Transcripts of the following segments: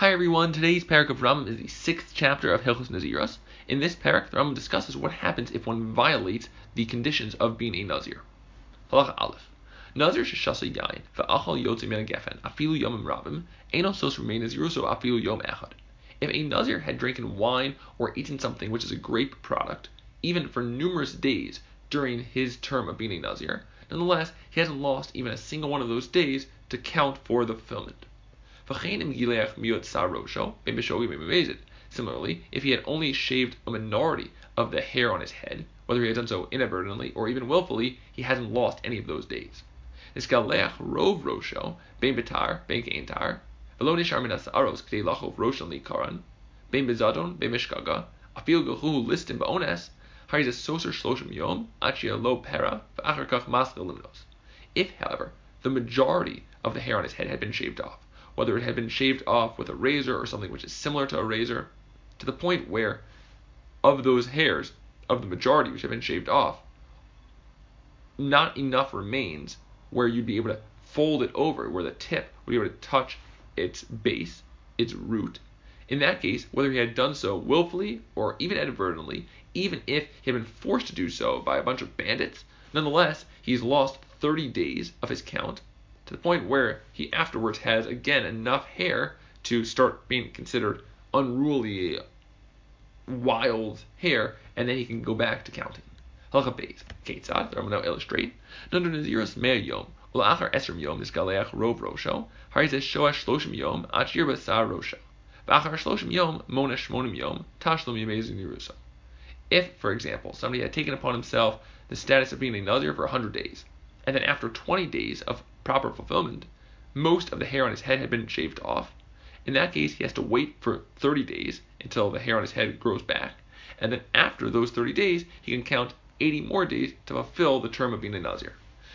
Hi everyone, today's parak of Rambam is the 6th chapter of Hilchos Naziros. In this parak, the Rambam discusses what happens if one violates the conditions of being a Nazir. Halacha Aleph. Nazir sheshasa yain, va'achal yotze min gefen, afilu yomim rabim, eino sos remain naziruso afilu yom echad. If a Nazir had drinking wine or eaten something which is a grape product, even for numerous days during his term of being a Nazir, nonetheless, he hasn't lost even a single one of those days to count for the fulfillment. Similarly, if he had only shaved a minority of the hair on his head, whether he had done so inadvertently or even willfully, he hasn't lost any of those days. Rov Rosho, Ben Betar, Ben Keintar, Velonishar Minas Aros, Kde Lachov Roshan Likaran, Ben Bezadon, Ben Mishkaga, Afil Gahu Listin Baones, Hariz a Soser Shloshim Yom, Achia Lo Pera, Va'acharkach Maskal Limnos. If, however, the majority of the hair on his head had been shaved off, whether it had been shaved off with a razor or something which is similar to a razor, to the point where of those hairs, of the majority which have been shaved off, not enough remains where you'd be able to fold it over, where the tip would be able to touch its base, its root. In that case, whether he had done so willfully or even inadvertently, even if he had been forced to do so by a bunch of bandits, nonetheless, he's lost 30 days of his count, to the point where he afterwards has again enough hair to start being considered unruly, wild hair, and then he can go back to counting. Halacha Beis. Ketzad, I'm going to now illustrate. Nunder Naziros Mea Yom, Ulachar Esrim Yom Nisgaleach Rov Rosho, Harizes Shoash Shloshim Yom, Achir Basar Rosho. V'achar Shloshim Yom, Mona Shmonim Yom, Tashlum Yemezin Yerusa. If, for example, somebody had taken upon himself the status of being a Nazir for 100 days, and then after 20 days of proper fulfillment, most of the hair on his head had been shaved off. In that case, he has to wait for 30 days until the hair on his head grows back, and then after those 30 days, he can count 80 more days to fulfill the term of being a Nazir.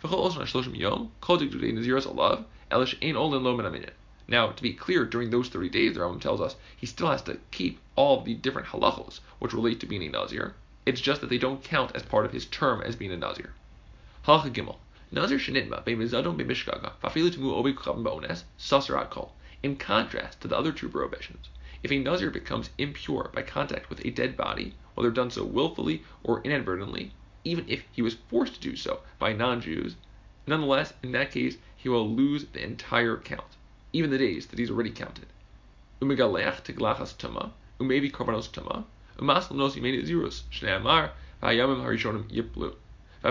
Now, to be clear, during those 30 days, the Rambam tells us he still has to keep all the different halachos which relate to being a Nazir. It's just that they don't count as part of his term as being a Nazir. Halacha Gimel. Nazir shenitma be'mizadon be'mishkaga fafilu tumu obi chavim ba'ones sasarat kol. In contrast to the other two prohibitions, if a Nazir becomes impure by contact with a dead body, whether done so willfully or inadvertently, even if he was forced to do so by non-Jews, nonetheless, in that case, he will lose the entire count, even the days that he's already counted. Umegaleach tiglachas tuma, umevi korbanos tuma, umas lanos yimei nazirus, shnei amar, v'hayamim harishonim yiplu. In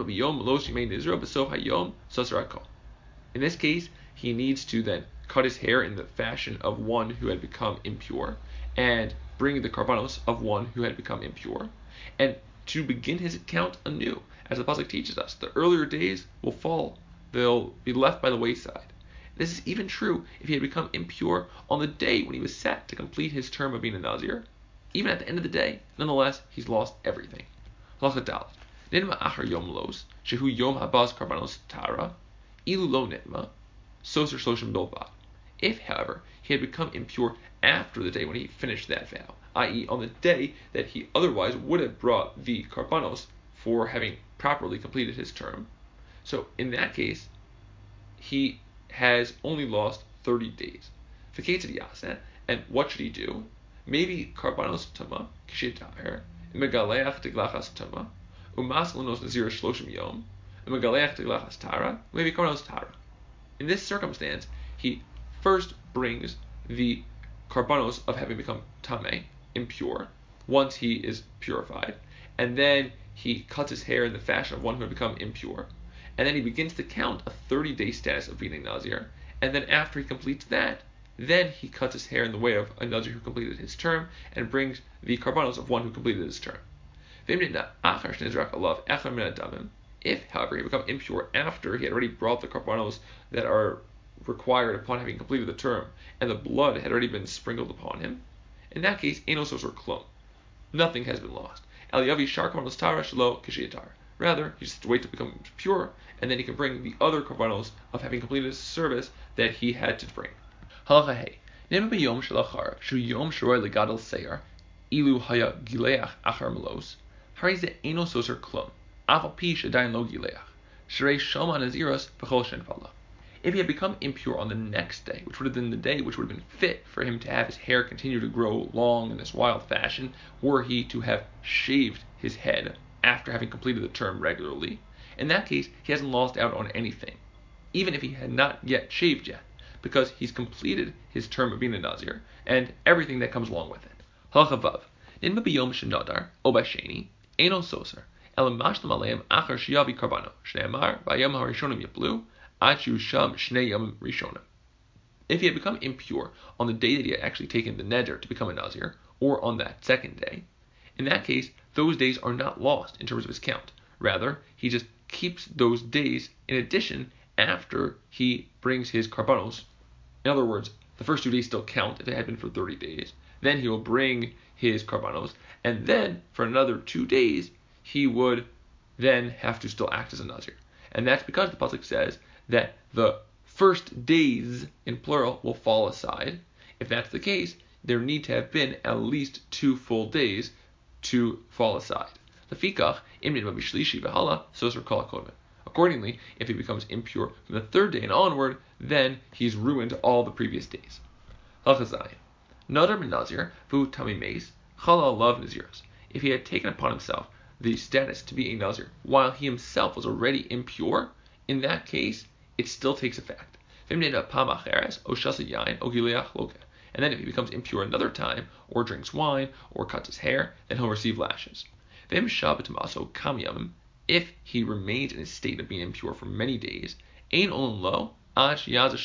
this case, he needs to then cut his hair in the fashion of one who had become impure, and bring the karbanos of one who had become impure, and to begin his count anew, as the pasuk teaches us. The earlier days will fall; they'll be left by the wayside. This is even true if he had become impure on the day when he was set to complete his term of being a Nazir. Even at the end of the day, nonetheless, he's lost everything. Halacha Dalet. Nitma achar yom los, shehu yom habaz karbanos tara, ilu lo nitma, soser shloshim bilvad. If, however, he had become impure after the day when he finished that vow, i.e. on the day that he otherwise would have brought the karbanos for having properly completed his term, so in that case, he has only lost 30 days. And what should he do? Maybe karbanos tuma, kishitar, megaleach tiglachas tuma, umas lanos nazir shloshim yom, megaleach tiglachas tara, maybe karbanos tara. In this circumstance, he first brings the karbanos of having become tameh, impure, once he is purified, and then he cuts his hair in the fashion of one who had become impure, and then he begins to count a 30-day status of being a Nazir, and then after he completes that, then he cuts his hair in the way of a Nazir who completed his term, and brings the karbanos of one who completed his term. If, however, he become impure after he had already brought the karbanos that are required upon having completed the term, and the blood had already been sprinkled upon him, in that case, enosos or klum. Nothing has been lost. Rather, he just has to wait to become pure, and then he can bring the other karbanos of having completed his service that he had to bring. Halacha Hey. Nima b'yom shalachar, shu yom shoroi legadol seyar, ilu haya gileach achar melos, harize enosos or klum, afal pi shadayin lo gileach, shrei shoma naziros v'chol shen fala. If he had become impure on the next day, which would have been the day which would have been fit for him to have his hair continue to grow long in this wild fashion, were he to have shaved his head after having completed the term regularly, in that case he hasn't lost out on anything, even if he had not yet shaved yet, because he's completed his term of being a Nazir and everything that comes along with it. Halacha Vav. Nidma b'yom shenadar o b'sheni eno soser el mashlam aleim achar shiyavi karbano shneimar b'yom harishonim yiplu ad shusham shnei yom rishonim. If he had become impure on the day that he had actually taken the neder to become a Nazir, or on that second day, in that case those days are not lost in terms of his count. Rather, he just keeps those days in addition after he brings his karbanos. In other words, the first 2 days still count if it had been for 30 days. Then he will bring his karbanos, and then for another 2 days he would then have to still act as a Nazir. And that's because the pasuk says that the first days in plural will fall aside. If that's the case, there need to have been at least 2 full days to fall aside. Accordingly, if he becomes impure from the 3rd day and onward, then he's ruined all the previous days. Nadar ben Nazir vu tamimes chala love naziros. If he had taken upon himself the status to be a Nazir while he himself was already impure, in that case it still takes effect. And then if he becomes impure another time, or drinks wine, or cuts his hair, then he'll receive lashes. If he remains in a state of being impure for many days, in that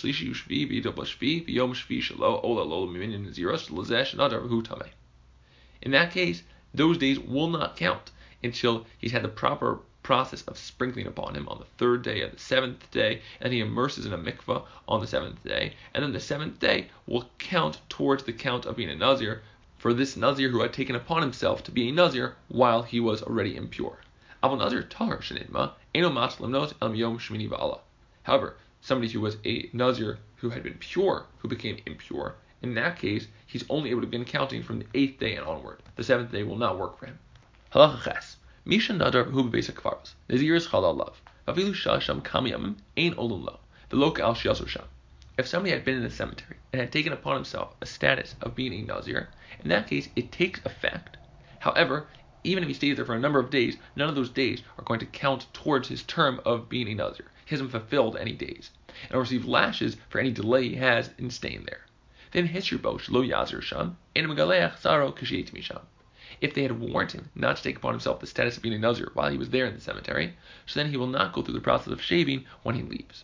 case, those days will not count until he's had the proper process of sprinkling upon him on the 3rd day and the 7th day, and he immerses in a mikvah on the 7th day, and then the 7th day will count towards the count of being a Nazir for this Nazir who had taken upon himself to be a Nazir while he was already impure. However, somebody who was a Nazir who had been pure, who became impure, in that case, he's only able to begin counting from the 8th day and onward. The 7th day will not work for him. Halacha Ches. Misha nadar hu b'beis hakfaros. Nazir is chal alav. Vafilu sham kam yamim ein olum lo. V'lo ka'al shiasur sham. If somebody had been in the cemetery and had taken upon himself a status of being a Nazir, in that case it takes effect. However, even if he stays there for a number of days, none of those days are going to count towards his term of being a Nazir. He hasn't fulfilled any days, and will receive lashes for any delay he has in staying there. Then hisirbo lo yazir sham and megaleach zaro kashiyet misham. If they had warned him not to take upon himself the status of being a Nazir while he was there in the cemetery, so then he will not go through the process of shaving when he leaves.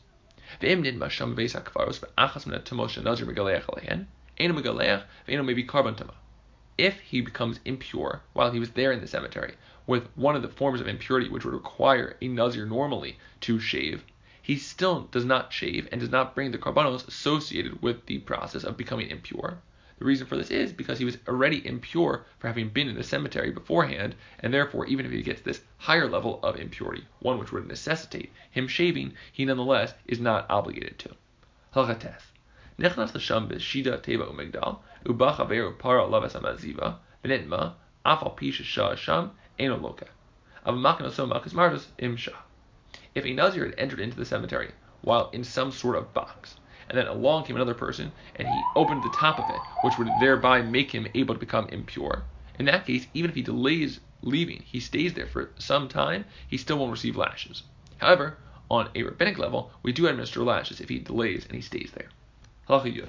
If he becomes impure while he was there in the cemetery with one of the forms of impurity which would require a Nazir normally to shave, he still does not shave and does not bring the karbanos associated with the process of becoming impure. The reason for this is because he was already impure for having been in the cemetery beforehand, and therefore even if he gets this higher level of impurity, one which would necessitate him shaving, he nonetheless is not obligated to. Halacha Nechnas l'sham b'shida teva umigdal ubach averu para laves amaziva v'nitma afal pi shesha sham eno loka avmakanoso makas martus imsha. If a Nazir had entered into the cemetery while in some sort of box, and then along came another person and he opened the top of it, which would thereby make him able to become impure, in that case, even if he delays leaving, he stays there for some time, he still won't receive lashes. However, on a rabbinic level, we do administer lashes if he delays and he stays there. Halacha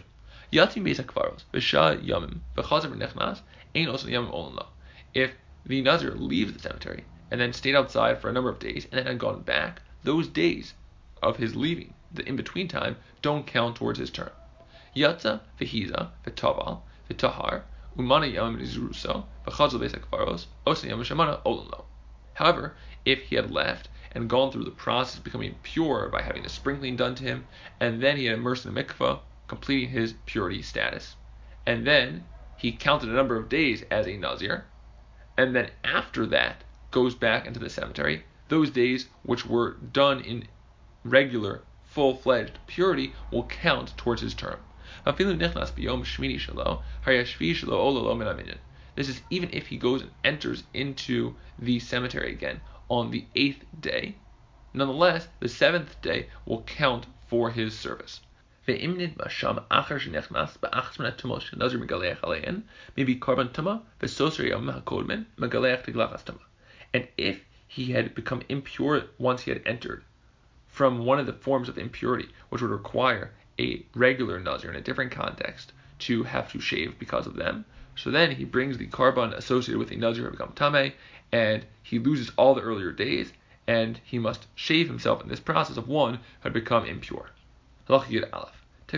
Yud. If the Nazir leaves the cemetery and then stayed outside for a number of days and then had gone back, those days of his leaving, the in-between time, don't count towards his term. Yatza v'hiza v'taval v'tahar umana yam nizruso v'chazal beis hakfaros osa yam shamana olam. However, if he had left and gone through the process of becoming pure by having the sprinkling done to him, and then he had immersed in the mikvah, completing his purity status, and then he counted a number of days as a Nazir, and then after that goes back into the cemetery, those days which were done in regular, full-fledged purity will count towards his term. This is even if he goes and enters into the cemetery again on the 8th day. Nonetheless, the 7th day will count for his service. Ve'imnid masham achar shenechnas ba'achas min hatumos shenazir megaleach alein maybe korban tuma ve'soser yom hakodmen megaleach tiglachas tuma. And if he had become impure once he had entered from one of the forms of impurity, which would require a regular nazir in a different context to have to shave because of them, so then he brings the korban associated with a nazir who become tameh, and he loses all the earlier days, and he must shave himself in this process of one who had become impure. After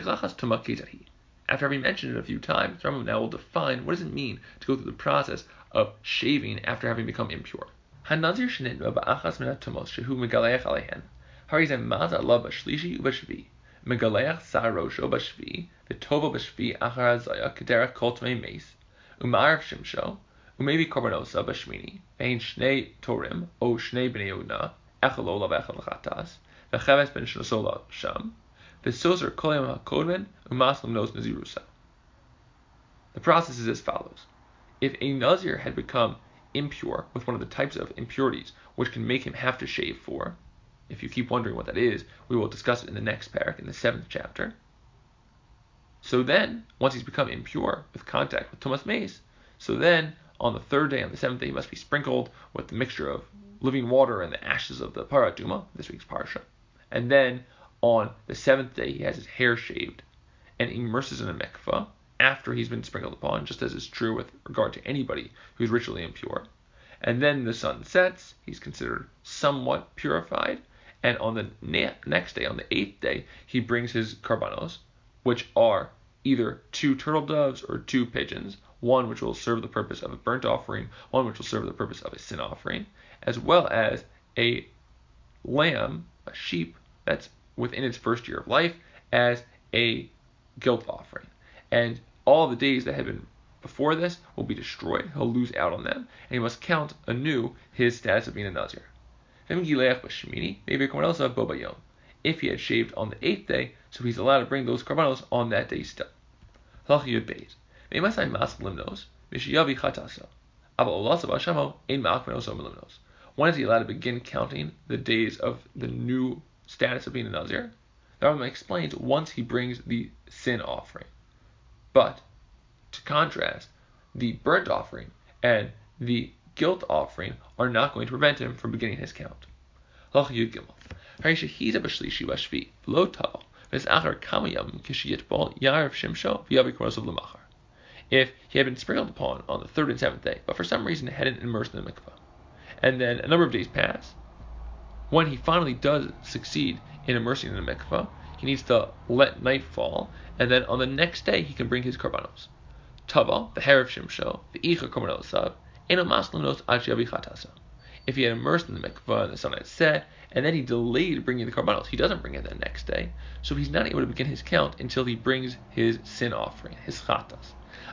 having mentioned it a few times, Rambam now will define what does it mean to go through the process of shaving after having become impure. Hanazir shenitma ba'achas min hatumos shehu megaleach alehen, harizem maza Allah b'shlishi u'b'shvi, megaleach sarosho b'shvi, v'tovo b'shvi achar hazaya kederach kol tmei meis, u'ma'arv shimsho, u'maybe korbanosa b'shmini, ve'in shnei torim, o shnei b'nei Yehuda, echel olav echel l'chatas, v'cheves ben shnosola sham, v'soser kol yom hakodmen, u'maslam nos nazirusa. The process is as follows. If a nazir had become impure with one of the types of impurities which can make him have to shave for, if you keep wondering what that is, we will discuss it in the next parak, in the 7th chapter. So then, once he's become impure with contact with tumas meis, so then on the 3rd day, on the 7th day, he must be sprinkled with the mixture of living water and the ashes of the paraduma, this week's parsha. And then on the 7th day, he has his hair shaved and immerses in a mikvah after he's been sprinkled upon, just as is true with regard to anybody who's ritually impure. And then the sun sets, he's considered somewhat purified, and on the next day, on the 8th day, he brings his karbanos, which are either 2 turtle doves or 2 pigeons, one which will serve the purpose of a burnt offering, one which will serve the purpose of a sin offering, as well as a lamb, a sheep, that's within its first year of life, as a guilt offering. And all the days that had been before this will be destroyed. He'll lose out on them, and he must count anew his status of being a nazir. If he had shaved on the 8th day, so he's allowed to bring those karbanos on that day still. When is he allowed to begin counting the days of the new status of being a nazir? The Rambam explains once he brings the sin offering. But, to contrast, the burnt offering and the guilt offering are not going to prevent him from beginning his count. If he had been sprinkled upon on the 3rd and 7th day, but for some reason hadn't immersed in the mikvah, and then a number of days pass, when he finally does succeed in immersing in the mikvah, he needs to let night fall, and then on the next day he can bring his karbanos. Tava, the hair of Shimsho, the icha korbanosov, eno maslamnos ad sheyavi chatasa. If he had immersed in the mikvah and the sun had set, and then he delayed bringing the karbanos, he doesn't bring it the next day, so he's not able to begin his count until he brings his sin offering, his chatas.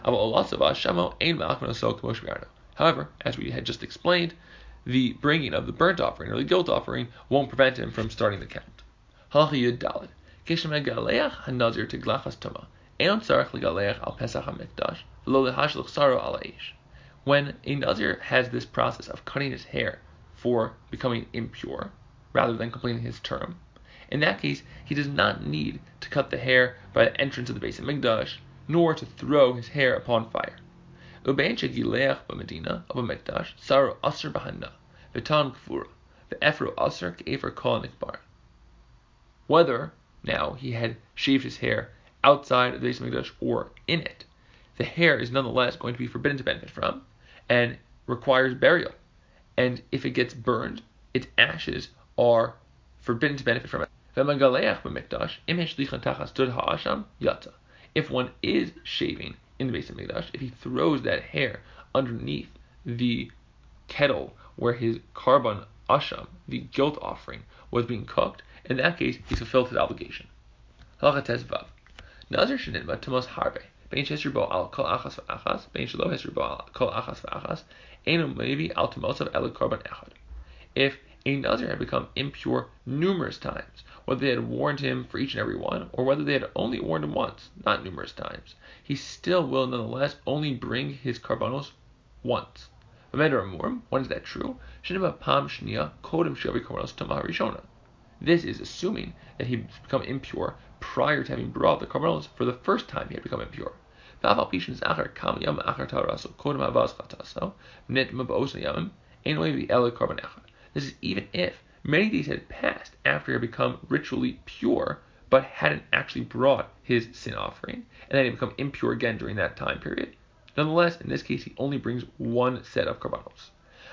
However, as we had just explained, the bringing of the burnt offering or the guilt offering won't prevent him from starting the count. Halacha Yud Daled. Keshemegaleach hanazir tiglachas tuma. Enon tzarich legaleach al pesach hamikdash v'lo lehashluch saro al ha'esh. When a nazir has this process of cutting his hair for becoming impure, rather than completing his term, in that case he does not need to cut the hair by the entrance of the Beis Hamikdash, nor to throw his hair upon fire. Ubein shegileach b'medina of hamikdash saro aser b'hana v'tan kfura v'efro aser k'efer kol nikbar. Whether now he had shaved his hair outside of the Beis Hamikdash or in it, the hair is nonetheless going to be forbidden to benefit from and requires burial. And if it gets burned, its ashes are forbidden to benefit from it. If one is shaving in the Beis Hamikdash, if he throws that hair underneath the kettle where his karban asham, the guilt offering, was being cooked, in that case he's fulfilled his obligation. Halacha Tes Vav. Nazir shenitma tumos harbe. Bein she'esir bo al kol achas v'achas, bein shelo hesir bo al kol achas v'achas, einu maybe al tumosav el karban echad. If a nazir had become impure numerous times, whether they had warned him for each and every one, or whether they had only warned him once, not numerous times, he still will nonetheless only bring his karbanos once. When is that true? This is assuming that he become impure prior to having brought the karbanos for the first time he had become impure. This is even if many days had passed after he had become ritually pure, but hadn't actually brought his sin offering, and then he had become impure again during that time period. Nonetheless, in this case, he only brings one set of karbanos.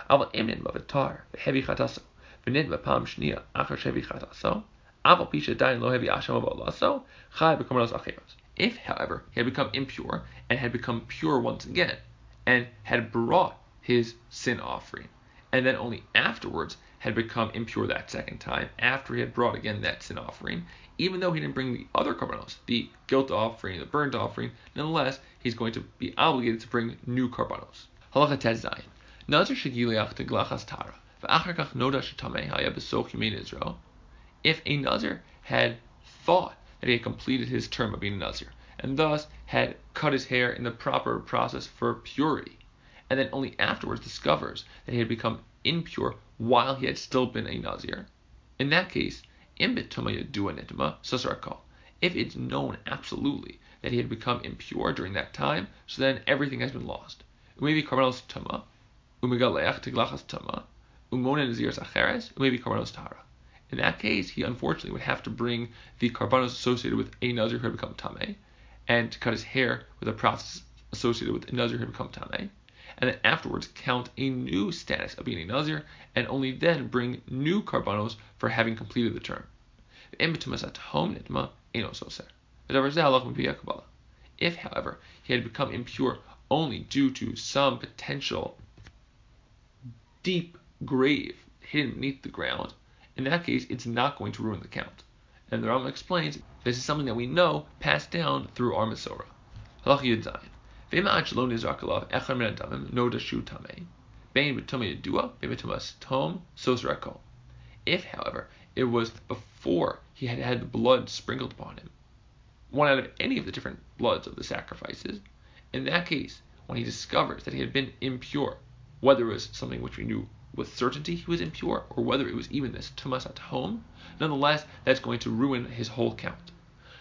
If, however, he had become impure and had become pure once again, and had brought his sin offering, and then only afterwards had become impure that second time, after he had brought again that sin offering, even though he didn't bring the other karbanos, the guilt offering, the burnt offering, nonetheless, he's going to be obligated to bring new karbanos. Halacha Tes Zayin. Nazir shegileach teglachas tara, v'achar kach noda shetameh haya b'soch yemei Nizro. If a Nazir had thought that he had completed his term of being a Nazir, and thus had cut his hair in the proper process for purity, and then only afterwards discovers that he had become impure while he had still been a Nazir, in that case, if it's known absolutely that he had become impure during that time, so then everything has been lost. Maybe karbanos tuma, umegaleach teglachas tuma, umonen naziris acheres, maybe karbanos tara. In that case, he unfortunately would have to bring the karbanos associated with a Nazir who had become tameh, and to cut his hair with a process associated with a Nazir who had become tameh, and then afterwards count a new status of being a Nazir, and only then bring new karbanos for having completed the term. If, however, he had become impure only due to some potential deep grave hidden beneath the ground, in that case, it's not going to ruin the count. And the Rambam explains this is something that we know passed down through our Masorah. Halacha Yud Zayin. If, however, it was before he had had the blood sprinkled upon him, one out of any of the different bloods of the sacrifices, in that case, when he discovers that he had been impure, whether it was something which we knew with certainty he was impure, or whether it was even this tumas at home, nonetheless, that's going to ruin his whole count.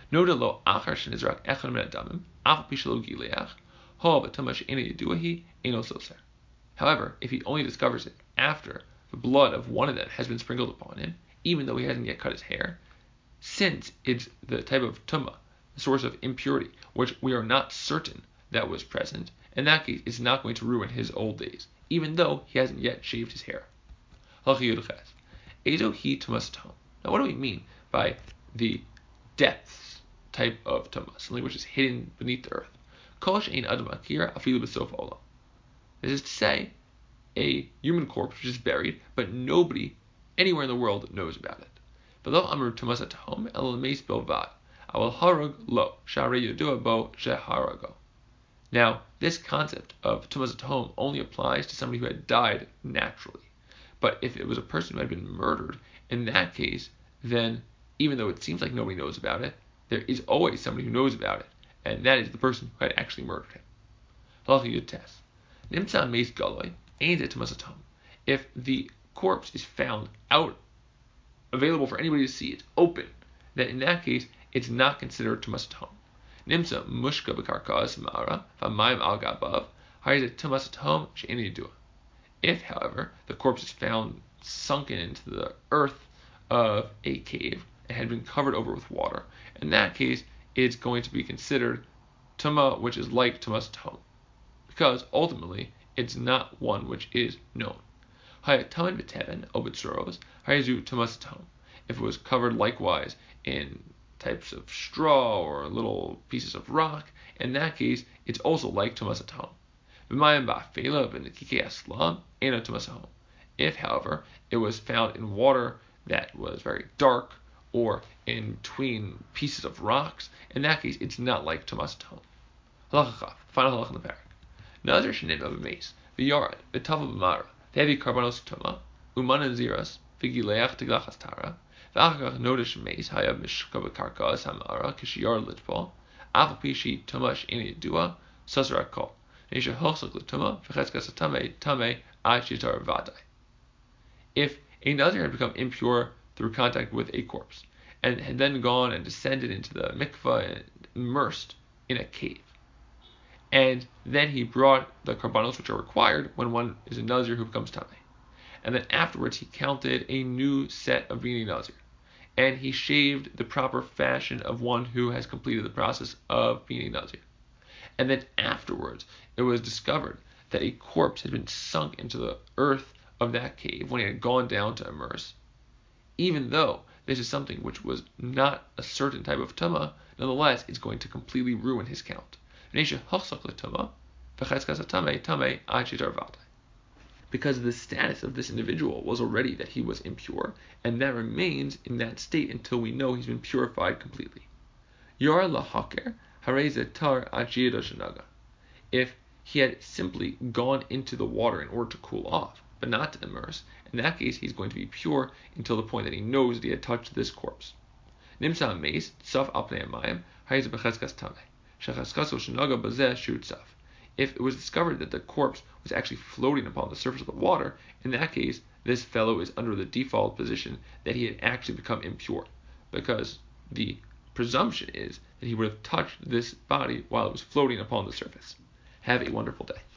However, if he only discovers it after the blood of one of them has been sprinkled upon him, even though he hasn't yet cut his hair, since it's the type of tumah, the source of impurity, which we are not certain that was present, in that case, it's not going to ruin his old days, even though he hasn't yet shaved his hair. Now, what do we mean by the depths type of tumah, something which is hidden beneath the earth? This is to say, a human corpse which is buried, but nobody anywhere in the world knows about it. Now, this concept of tumas atom only applies to somebody who had died naturally. But if it was a person who had been murdered, in that case, then even though it seems like nobody knows about it, there is always somebody who knows about it, and that is the person who had actually murdered him. If the corpse is found out, available for anybody to see, it's open, then in that case, it's not considered tumas atom. Nimsa mushka b'karkas ma'ara v'mayim al gabav hayzet tumas atom she'eni yidua. If, however, the corpse is found sunken into the earth of a cave and had been covered over with water, in that case, it's going to be considered tumah, which is like tumas atom, because ultimately it's not one which is known. If it was covered likewise in types of straw or little pieces of rock, in that case, it's also like tumas atom. If, however, it was found in water that was very dark or in between pieces of rocks, in that case, it's not like tumas atom. Final halach in the parak. Nazir shenid of a mace, v'yarad, v'tava b'mara, v'hevi karbanos tuma, uman naziras, v'gileach teglachas tara, v'achakach notish mace haya mishka b'karkas hamara kishiyar litpo, afapi shi tumash in yidua, sasra kol, nesha hosak l'tuma, v'chetzkas tame ad shitar vadai. If a Nazir had become impure through contact with a corpse, and had then gone and descended into the mikvah and immersed in a cave. And then he brought the karbanos which are required when one is a nazir who becomes tamei. And then afterwards he counted a new set of being a nazir, and he shaved the proper fashion of one who has completed the process of being a nazir. And then afterwards it was discovered that a corpse had been sunk into the earth of that cave when he had gone down to immerse. Even though this is something which was not a certain type of tuma, nonetheless it's going to completely ruin his count. Because the status of this individual was already that he was impure, and that remains in that state until we know he's been purified completely. Yar lahaker hareze tar shanaga. If he had simply gone into the water in order to cool off, but not to immerse, in that case he's going to be pure until the point that he knows that he had touched this corpse. Nimsa meis tsaf apnei mayim hareze becheskas tameh. Shecheskas shanaga bazeh shu tsaf. If it was discovered that the corpse was actually floating upon the surface of the water, in that case, this fellow is under the default position that he had actually become impure, because the presumption is that he would have touched this body while it was floating upon the surface. Have a wonderful day.